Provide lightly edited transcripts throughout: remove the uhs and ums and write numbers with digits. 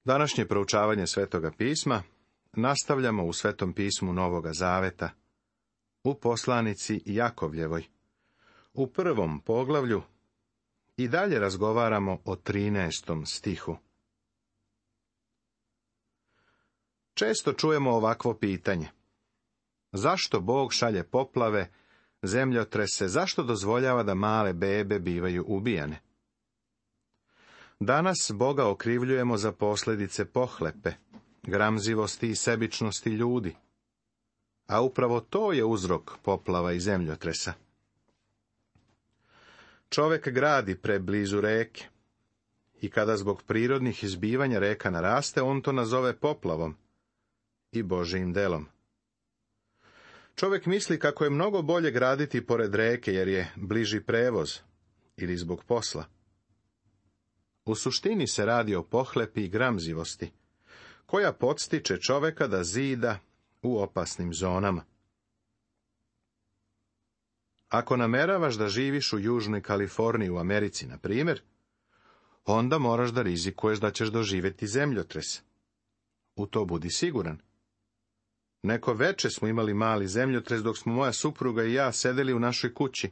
Današnje proučavanje Svetoga pisma nastavljamo u Svetom pismu Novoga Zaveta, u poslanici Jakovljevoj, u 1. poglavlju, i dalje razgovaramo o 13. stihu. Često čujemo ovakvo pitanje. Zašto Bog šalje poplave, zemljotrese, zašto dozvoljava da male bebe bivaju ubijane? Danas Boga okrivljujemo za posljedice pohlepe, gramzivosti i sebičnosti ljudi, a upravo to je uzrok poplava i zemljotresa. Čovjek gradi preblizu reke i kada zbog prirodnih izbivanja reka naraste, on to nazove poplavom i Božijim delom. Čovjek misli kako je mnogo bolje graditi pored reke jer je bliži prevoz ili zbog posla. U suštini se radi o pohlepi i gramzivosti, koja podstiče čovjeka da zida u opasnim zonama. Ako nameravaš da živiš u Južnoj Kaliforniji u Americi, na primjer, onda moraš da rizikuješ da ćeš doživjeti zemljotres. U to budi siguran. Neko veče smo imali mali zemljotres dok smo moja supruga i ja sedeli u našoj kući.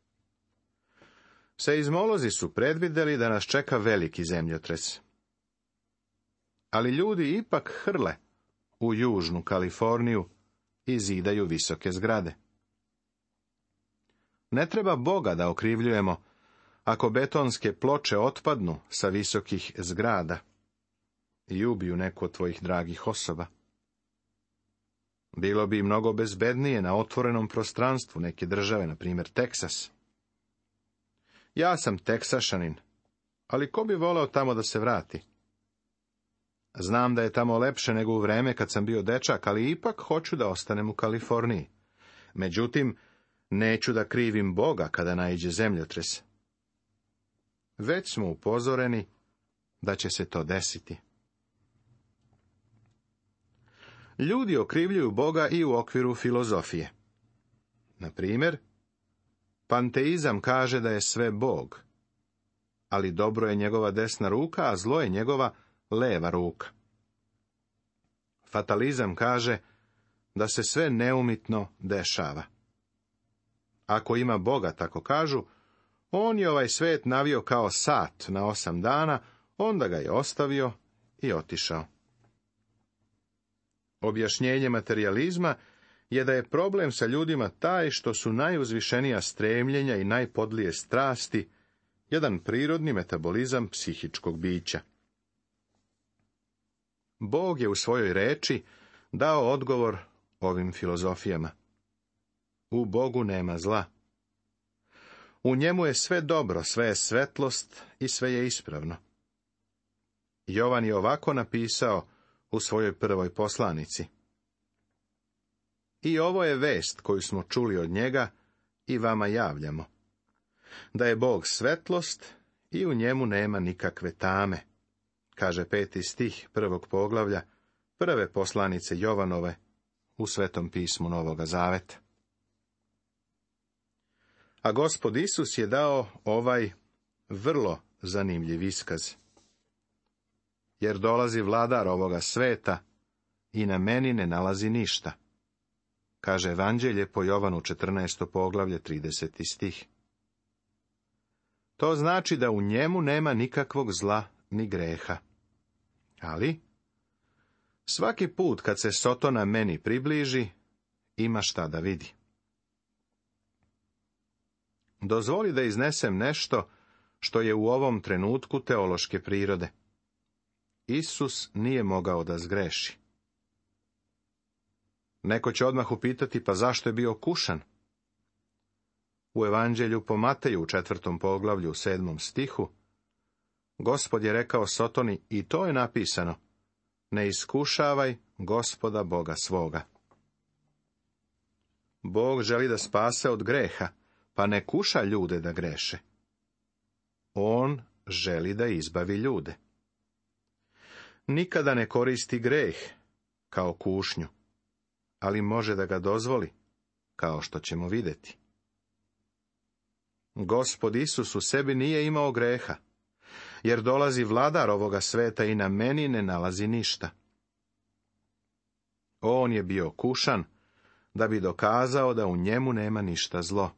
Seizmolozi su predvidjeli da nas čeka veliki zemljotres. Ali ljudi ipak hrle u Južnu Kaliforniju i zidaju visoke zgrade. Ne treba Boga da okrivljujemo ako betonske ploče otpadnu sa visokih zgrada i ubiju neku od tvojih dragih osoba. Bilo bi mnogo bezbednije na otvorenom prostranstvu neke države, na primjer Teksas. Ja sam Teksašanin, ali ko bi voleo tamo da se vrati? Znam da je tamo lepše nego u vreme kad sam bio dečak, ali ipak hoću da ostanem u Kaliforniji. Međutim, neću da krivim Boga kada naiđe zemljotres. Već smo upozoreni da će se to desiti. Ljudi okrivljuju Boga i u okviru filozofije. Na primjer, panteizam kaže da je sve Bog, ali dobro je njegova desna ruka, a zlo je njegova leva ruka. Fatalizam kaže da se sve neumitno dešava. Ako ima Boga, tako kažu, on je ovaj svet navio kao sat na 8 dana, onda ga je ostavio i otišao. Objašnjenje materijalizma je da je problem sa ljudima taj što su najuzvišenija stremljenja i najpodlije strasti jedan prirodni metabolizam psihičkog bića. Bog je u svojoj reči dao odgovor ovim filozofijama. U Bogu nema zla. U njemu je sve dobro, sve je svetlost i sve je ispravno. Jovan je ovako napisao u svojoj prvoj poslanici. I ovo je vest koju smo čuli od njega i vama javljamo. Da je Bog svetlost i u njemu nema nikakve tame, kaže 5. stih 1. poglavlja prve poslanice Jovanove u Svetom pismu Novoga Zaveta. A Gospod Isus je dao ovaj vrlo zanimljiv iskaz. Jer dolazi vladar ovoga sveta i na meni ne nalazi ništa, kaže Evanđelje po Jovanu 14. poglavlje 30. stih. To znači da u njemu nema nikakvog zla ni greha. Ali, svaki put kad se Sotona meni približi, ima šta da vidi. Dozvoli da iznesem nešto što je u ovom trenutku teološke prirode. Isus nije mogao da zgreši. Neko će odmah upitati, pa zašto je bio kušan? U Evanđelju po Mateju u 4. poglavlju u 7. stihu, Gospod je rekao Sotoni, i to je napisano, ne iskušavaj Gospoda Boga svoga. Bog želi da spase od greha, pa ne kuša ljude da greše. On želi da izbavi ljude. Nikada ne koristi greh kao kušnju, ali može da ga dozvoli, kao što ćemo vidjeti. Gospod Isus u sebi nije imao greha, jer dolazi vladar ovoga sveta i na meni ne nalazi ništa. On je bio kušan, da bi dokazao da u njemu nema ništa zlo.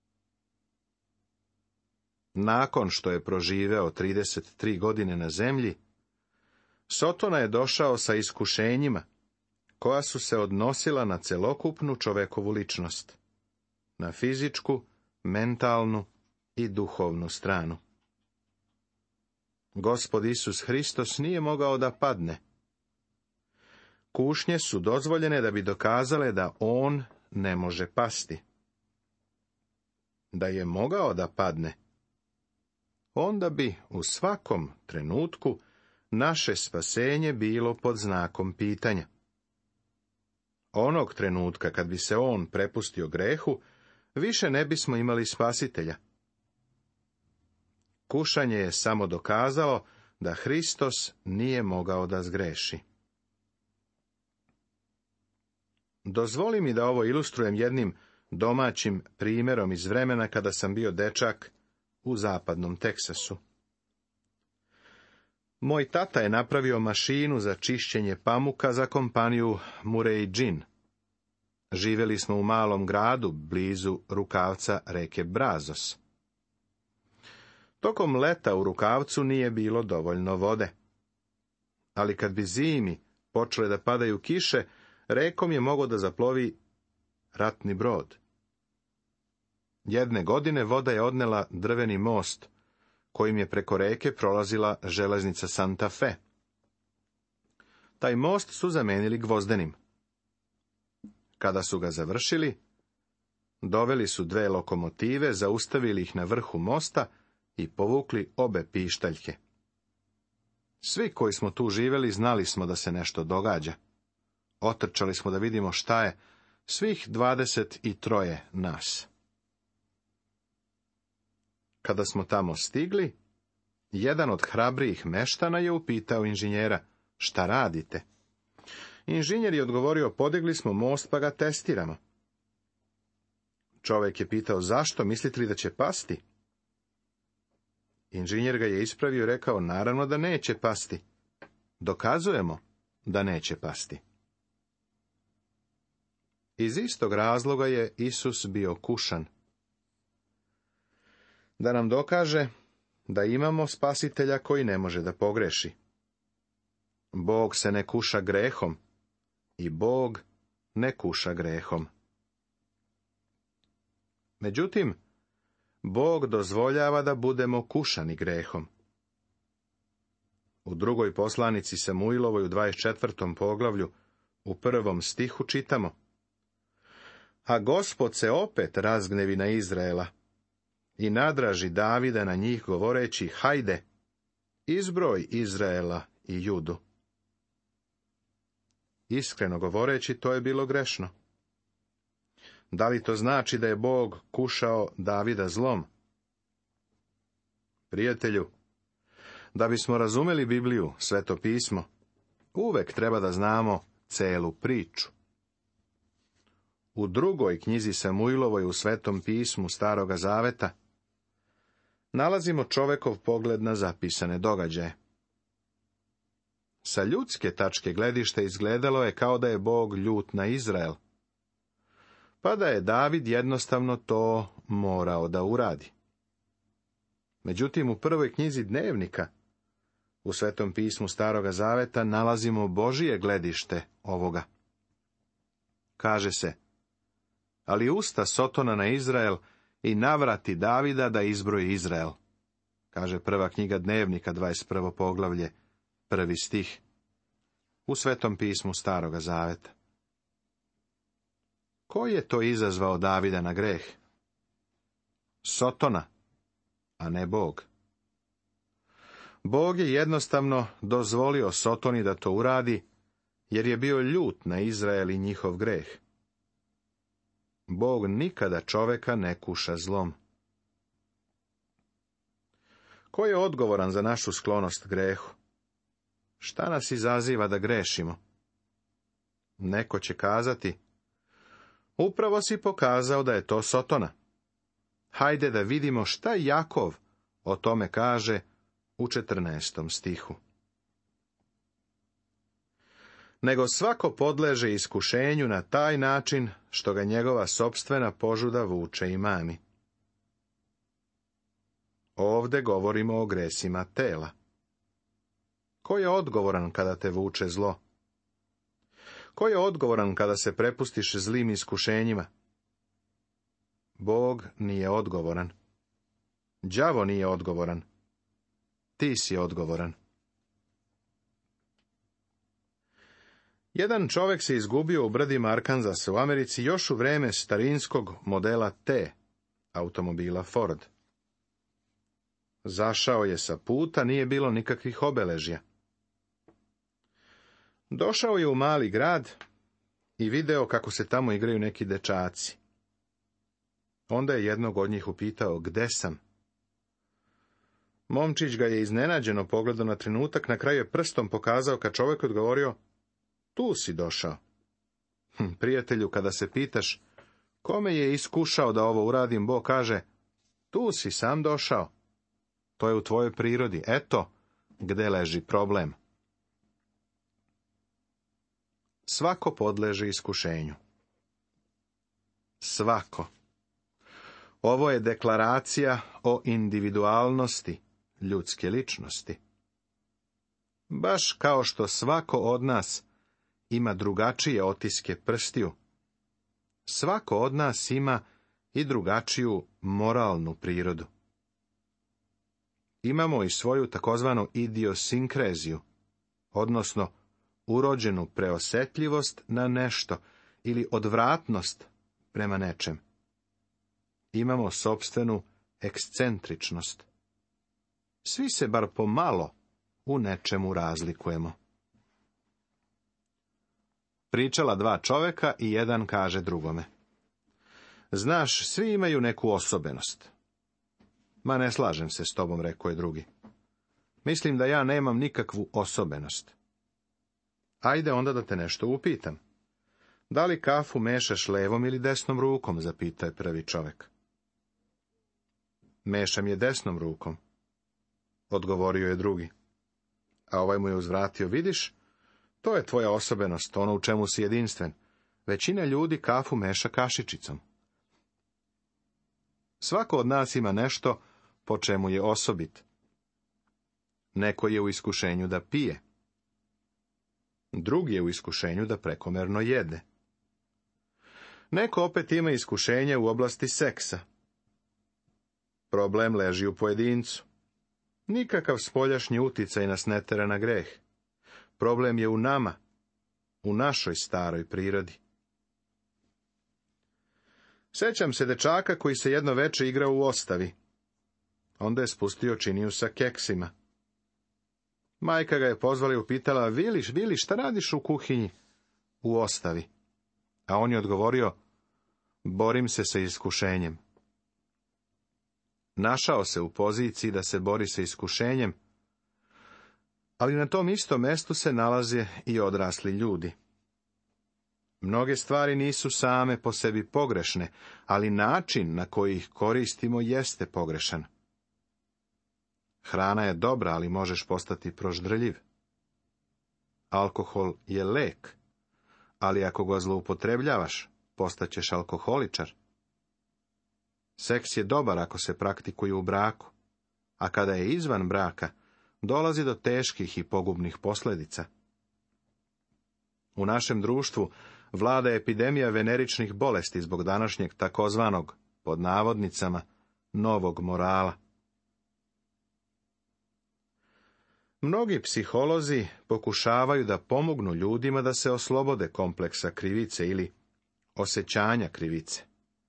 Nakon što je proživeo 33 godine na zemlji, Sotona je došao sa iskušenjima, koja su se odnosila na celokupnu čovekovu ličnost, na fizičku, mentalnu i duhovnu stranu. Gospod Isus Hristos nije mogao da padne. Kušnje su dozvoljene da bi dokazale da on ne može pasti. Da je mogao da padne, onda bi u svakom trenutku naše spasenje bilo pod znakom pitanja. Onog trenutka kad bi se on prepustio grehu, više ne bismo imali spasitelja. Kušanje je samo dokazalo da Hristos nije mogao da zgreši. Dozvoli mi da ovo ilustrujem jednim domaćim primjerom iz vremena kada sam bio dečak u zapadnom Teksasu. Moj tata je napravio mašinu za čišćenje pamuka za kompaniju Murray Gin. Živjeli smo u malom gradu, blizu rukavca reke Brazos. Tokom leta u rukavcu nije bilo dovoljno vode. Ali kad bi zimi počele da padaju kiše, rekom je mogao da zaplovi ratni brod. Jedne godine voda je odnela drveni most, kojim je preko reke prolazila železnica Santa Fe. Taj most su zamenili gvozdenim. Kada su ga završili, doveli su 2 lokomotive, zaustavili ih na vrhu mosta i povukli obe pištaljke. Svi koji smo tu živjeli znali smo da se nešto događa. Otrčali smo da vidimo šta je, svih 23 nas. Kada smo tamo stigli, jedan od hrabrijih meštana je upitao inženjera: šta radite? Inženjer je odgovorio: podigli smo most pa ga testiramo. Čovjek je pitao: zašto, mislite li da će pasti? Inženjer ga je ispravio i rekao: naravno da neće pasti. Dokazujemo da neće pasti. Iz istog razloga je Isus bio kušan. Da nam dokaže da imamo spasitelja koji ne može da pogreši. Bog se ne kuša grehom i Bog ne kuša grehom. Međutim, Bog dozvoljava da budemo kušani grehom. U 2. poslanici Samuilovoj u 24. poglavlju u 1. stihu čitamo: a Gospod se opet razgnevi na Izraela i nadraži Davida na njih govoreći: hajde, izbroj Izraela i Judu. Iskreno govoreći, to je bilo grešno. Da li to znači da je Bog kušao Davida zlom? Prijatelju, da bismo razumeli Bibliju, Sveto pismo, uvek treba da znamo celu priču. U 2. knjizi Samuilovoj u Svetom pismu Staroga zaveta nalazimo čovekov pogled na zapisane događaje. Sa ljudske tačke gledišta izgledalo je kao da je Bog ljut na Izrael, pa da je David jednostavno to morao da uradi. Međutim, u 1. knjizi Dnevnika, u Svetom pismu Staroga zaveta, nalazimo Božije gledište ovoga. Kaže se: ali usta Sotona na Izrael i navrati Davida da izbroji Izrael. Kaže 1. knjiga Dnevnika, 21. poglavlje, 1. stih, u Svetom pismu Staroga zaveta. Ko je to izazvao Davida na greh? Sotona, a ne Bog. Bog je jednostavno dozvolio Sotoni da to uradi, jer je bio ljut na Izrael i njihov greh. Bog nikada čoveka ne kuša zlom. Ko je odgovoran za našu sklonost grehu? Šta nas izaziva da grešimo? Neko će kazati: upravo si pokazao da je to Sotona. Hajde da vidimo šta Jakov o tome kaže u 14. stihu. Nego svako podleže iskušenju na taj način što ga njegova sopstvena požuda vuče i mami. Ovde govorimo o gresima tela. Ko je odgovoran kada te vuče zlo? Ko je odgovoran kada se prepustiš zlim iskušenjima? Bog nije odgovoran. Đavo nije odgovoran. Ti si odgovoran. Jedan čovjek se izgubio u brdima Arkanzasa u Americi još u vreme starinskog modela T, automobila Ford. Zašao je sa puta, nije bilo nikakvih obeležja. Došao je u mali grad i video kako se tamo igraju neki dečaci. Onda je jednog od njih upitao, gde sam? Momčić ga je iznenađeno pogledao na trenutak, na kraju je prstom pokazao ka čovjeku odgovorio, tu si došao. Prijatelju, kada se pitaš, kome je iskušao da ovo uradim, Bog kaže, tu si sam došao. To je u tvojoj prirodi. Eto, gde leži problem. Svako podleže iskušenju. Svako. Ovo je deklaracija o individualnosti ljudske ličnosti. Baš kao što svako od nas ima drugačije otiske prstiju, svako od nas ima i drugačiju moralnu prirodu. Imamo i svoju takozvanu idiosinkreziju, odnosno urođenu preosetljivost na nešto ili odvratnost prema nečem. Imamo sopstvenu ekscentričnost. Svi se bar pomalo u nečemu razlikujemo. Pričala dva čovjeka i jedan kaže drugome. Znaš, svi imaju neku osobenost. Ma ne slažem se s tobom, rekao je drugi. Mislim da ja nemam nikakvu osobenost. Ajde onda da te nešto upitam. Da li kafu mešaš levom ili desnom rukom, zapitao je prvi čovjek. Mešam je desnom rukom, odgovorio je drugi. A ovaj mu je uzvratio, vidiš, to je tvoja osobenost, ono u čemu si jedinstven. Većina ljudi kafu meša kašičicom. Svako od nas ima nešto po čemu je osobit. Neko je u iskušenju da pije. Drugi je u iskušenju da prekomerno jede. Neko opet ima iskušenje u oblasti seksa. Problem leži u pojedincu. Nikakav spoljašnji uticaj nas ne tera na greh. Problem je u nama, u našoj staroj prirodi. Sjećam se dečaka koji se jedno veče igrao u ostavi. Onda je spustio činiju sa keksima. Majka ga je pozvala i upitala, Vili, šta radiš u kuhinji? U ostavi. A on je odgovorio, borim se sa iskušenjem. Našao se u poziciji da se bori sa iskušenjem, ali na tom istom mjestu se nalaze i odrasli ljudi. Mnoge stvari nisu same po sebi pogrešne, ali način na koji ih koristimo jeste pogrešan. Hrana je dobra, ali možeš postati proždrljiv. Alkohol je lek, ali ako ga zloupotrebljavaš, postaćeš alkoholičar. Seks je dobar ako se praktikuje u braku, a kada je izvan braka, dolazi do teških i pogubnih posljedica. U našem društvu vlada epidemija veneričnih bolesti zbog današnjeg takozvanog, pod navodnicama, novog morala. Mnogi psiholozi pokušavaju da pomognu ljudima da se oslobode kompleksa krivice ili osjećanja krivice.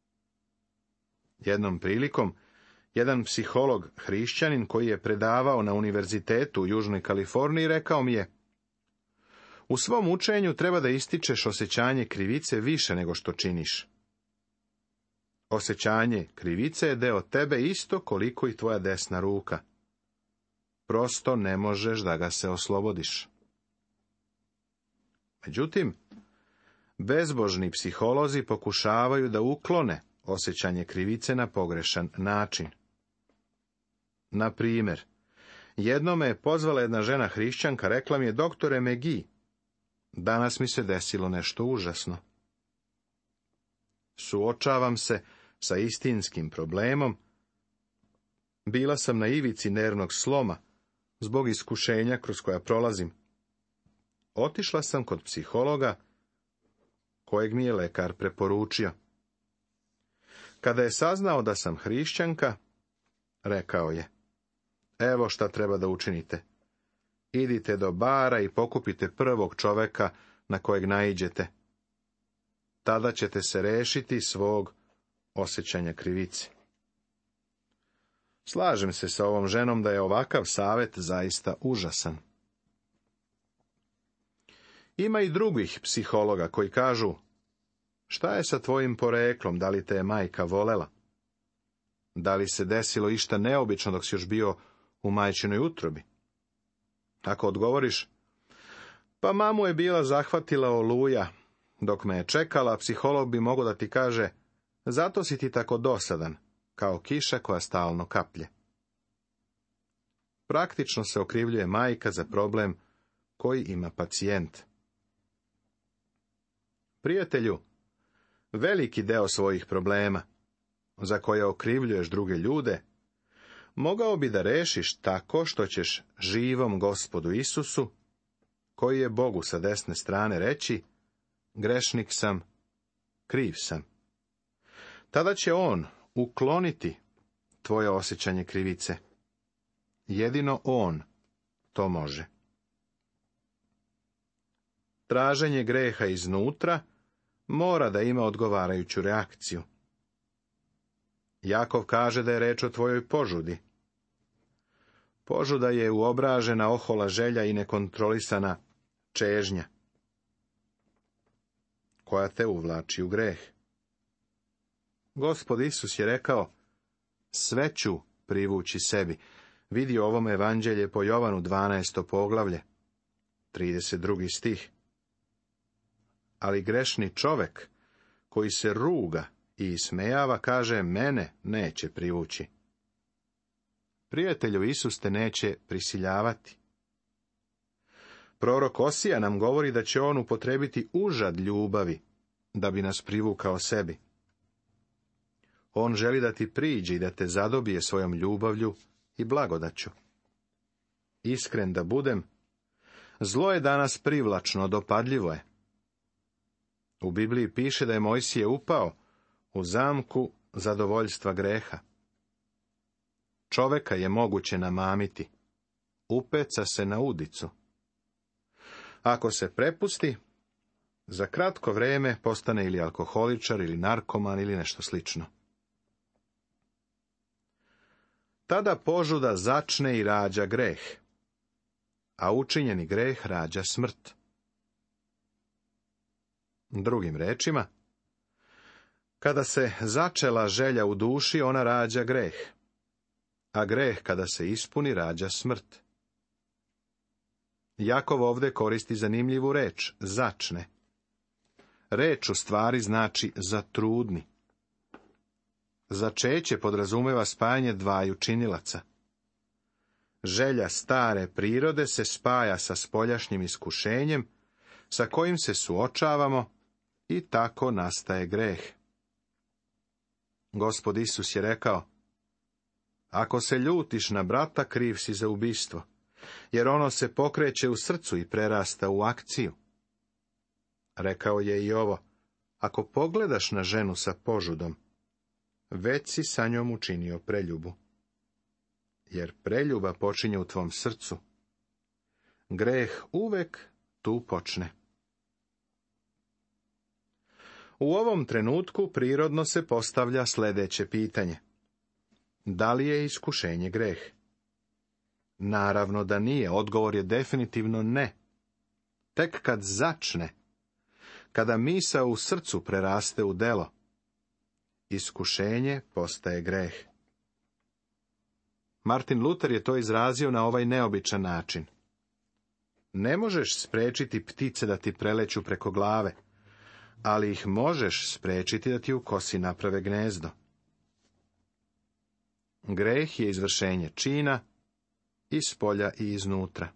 Jednom prilikom, jedan psiholog hrišćanin koji je predavao na univerzitetu u Južnoj Kaliforniji rekao mi je, u svom učenju treba da ističeš osjećanje krivice više nego što činiš. Osjećanje krivice je deo tebe isto koliko i tvoja desna ruka. Prosto ne možeš da ga se oslobodiš. Međutim, bezbožni psiholozi pokušavaju da uklone osjećanje krivice na pogrešan način. Na primjer, Jednom me je pozvala jedna žena hrišćanka, rekla mi je: doktore McGee, danas mi se desilo nešto užasno. Suočavam se sa istinskim problemom. Bila sam na ivici nervnog sloma zbog iskušenja kroz koja prolazim. Otišla sam kod psihologa, kojeg mi je lekar preporučio. Kada je saznao da sam hrišćanka, rekao je: evo šta treba da učinite. Idite do bara i pokupite prvog čoveka na kojeg naiđete. Tada ćete se rešiti svog osjećanja krivice. Slažem se sa ovom ženom da je ovakav savjet zaista užasan. Ima i drugih psihologa koji kažu: šta je sa tvojim poreklom, da li te je majka volela? Da li se desilo išta neobično dok si još bio u majčinoj utrobi? Ako odgovoriš: pa mamu je bila zahvatila oluja dok me je čekala, psiholog bi mogao da ti kaže: zato si ti tako dosadan, kao kiša koja stalno kaplje. Praktično se okrivljuje majka za problem koji ima pacijent. Prijatelju, veliki deo svojih problema, za koje okrivljuješ druge ljude, mogao bi da rešiš tako što ćeš živom Gospodu Isusu, koji je Bogu sa desne strane, reći: grešnik sam, kriv sam. Tada će on ukloniti tvoje osjećanje krivice. Jedino on to može. Traženje greha iznutra mora da ima odgovarajuću reakciju. Jakov kaže da je reč o tvojoj požudi. Požuda je uobražena ohola želja i nekontrolisana čežnja, koja te uvlači u greh. Gospod Isus je rekao: sve ću privući sebi. Vidi ovom evanđelje po Jovanu 12. poglavlje, 32. stih. Ali grešni čovek, koji se ruga i ismejava, kaže: mene neće privući. Prijatelju, Isus te neće prisiljavati. Prorok Osija nam govori da će on upotrebiti užad ljubavi da bi nas privukao sebi. On želi da ti priđe i da te zadobije svojom ljubavlju i blagodaću. Iskren da budem, zlo je danas privlačno, dopadljivo je. U Bibliji piše da je Mojsije upao u zamku zadovoljstva greha. Čoveka je moguće namamiti, upeca se na udicu. Ako se prepusti, za kratko vreme postane ili alkoholičar, ili narkoman, ili nešto slično. Tada požuda začne i rađa greh, a učinjeni greh rađa smrt. Drugim rečima, kada se začela želja u duši, ona rađa greh, a greh kada se ispuni rađa smrt. Jakov ovdje koristi zanimljivu reč, začne. Reč u stvari znači zatrudni. Začeće podrazumeva spajanje dvaju činilaca. Želja stare prirode se spaja sa spoljašnjim iskušenjem, sa kojim se suočavamo, i tako nastaje greh. Gospod Isus je rekao: ako se ljutiš na brata, kriv si za ubistvo, jer ono se pokreće u srcu i prerasta u akciju. Rekao je i ovo: ako pogledaš na ženu sa požudom, već si sa njom učinio preljubu. Jer preljuba počinje u tvom srcu. Greh uvek tu počne. U ovom trenutku prirodno se postavlja sljedeće pitanje: da li je iskušenje greh? Naravno da nije, odgovor je definitivno ne. Tek kad začne, kada misao u srcu preraste u delo, iskušenje postaje greh. Martin Luther je to izrazio na ovaj neobičan način: ne možeš spriječiti ptice da ti preleću preko glave, ali ih možeš spriječiti da ti u kosi naprave gnezdo. Greh je izvršenje čina, i spolja i iznutra.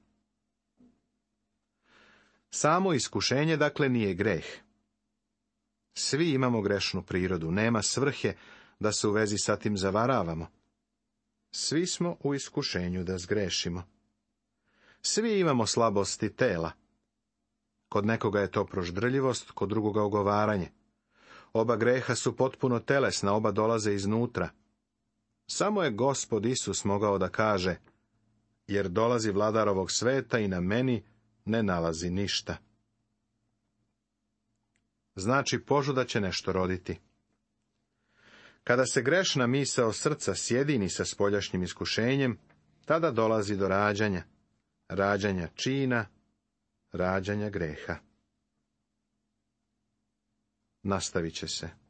Samo iskušenje, dakle, nije greh. Svi imamo grešnu prirodu, nema svrhe da se u vezi sa tim zavaravamo. Svi smo u iskušenju da zgrešimo. Svi imamo slabosti tela. Kod nekoga je to proždrljivost, kod drugoga ogovaranje. Oba greha su potpuno telesna, oba dolaze iznutra. Samo je Gospod Isus mogao da kaže, jer dolazi vladar ovog sveta i na meni ne nalazi ništa. Znači, požuda će nešto roditi. Kada se grešna misao srca sjedini sa spoljašnjim iskušenjem, tada dolazi do rađanja, rađanja čina, rađanja greha. Nastavit će se.